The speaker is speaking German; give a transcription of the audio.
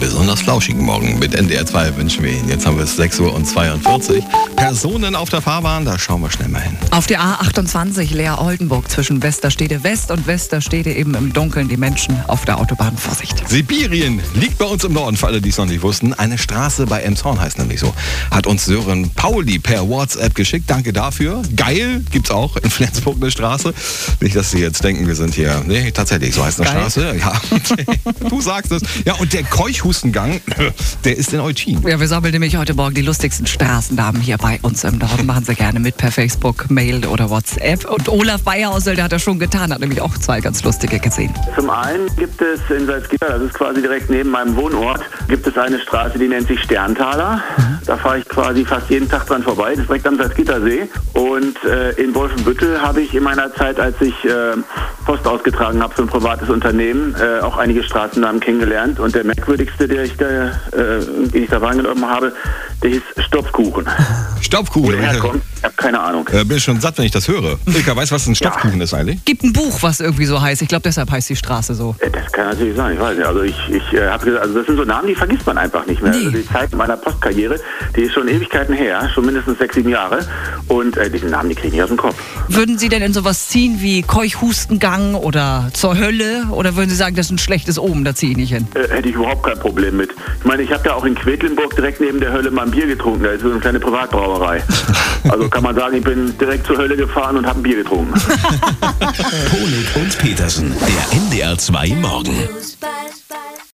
besonders flauschigen Morgen mit NDR 2 wünschen wir Ihnen. Jetzt haben wir es 6:42 Uhr. Personen auf der Fahrbahn, da schauen wir schnell mal hin. Auf der A28 Leer-Oldenburg zwischen Westerstede West und Westerstede eben im Dunkeln die Menschen auf der Autobahn. Vorsicht. Sibirien liegt bei uns im Norden, für alle, die es noch nicht wussten. Eine Straße bei Elmshorn heißt nämlich so. Hat uns Sören Pauli per WhatsApp geschickt. Danke dafür. Geil, gibt's auch in Flensburg eine Straße. Nicht, dass Sie jetzt denken, wir sind hier. Nee, tatsächlich, so heißt eine Geil. Straße. Ja, du sagst es. Ja, und der Keuchhustengang, der ist in Eutin. Ja, wir sammeln nämlich heute Morgen die lustigsten Straßennamen hier bei uns im Norden. Machen Sie gerne mit per Facebook, Mail oder WhatsApp. Und Olaf Bayerhausel, der hat das schon getan, hat nämlich auch 2 ganz lustige gesehen. Zum einen gibt es in Salzgitter, das ist quasi direkt neben meinem Wohnort, gibt es eine Straße, die nennt sich Sterntaler. Da fahre ich quasi fast jeden Tag dran vorbei. Das ist direkt am Salzgittersee. Und in Wolfenbüttel habe ich in meiner Zeit, als ich Post ausgetragen habe für ein privates Unternehmen, auch einige Straßennamen kennengelernt. Und der merkwürdigste, den ich da wahrgenommen habe, der hieß Stopfkuchen. Stopfkuchen. Wo der herkommt, ich habe keine Ahnung. Bin schon satt, wenn ich das höre. Ilka, weißt du, was ein Stopfkuchen ist eigentlich? Gibt ein Buch, was irgendwie so heißt. Ich glaube, deshalb heißt die Straße so. Das kann natürlich sein, ich weiß nicht. Also ich habe gesagt, also das sind so Namen, die vergisst man einfach nicht mehr. Nee. Also die Zeit meiner Postkarriere, die ist schon Ewigkeiten her, schon mindestens 6, 7 Jahre. Und diese Namen, die kriege ich nicht aus dem Kopf. Würden Sie denn in sowas ziehen wie Keuchhustengang oder zur Hölle? Oder würden Sie sagen, das ist ein schlechtes Omen, da ziehe ich nicht hin? Hätte ich überhaupt kein Problem mit. Ich meine, ich habe ja auch in Quedlinburg direkt neben der Hölle mal ein Bier getrunken. Da ist so eine kleine Privatbrauerei. Also kann man sagen, ich bin direkt zur Hölle gefahren und habe ein Bier getrunken. Honig und Petersen, der NDR 2 Morgen. Fußball.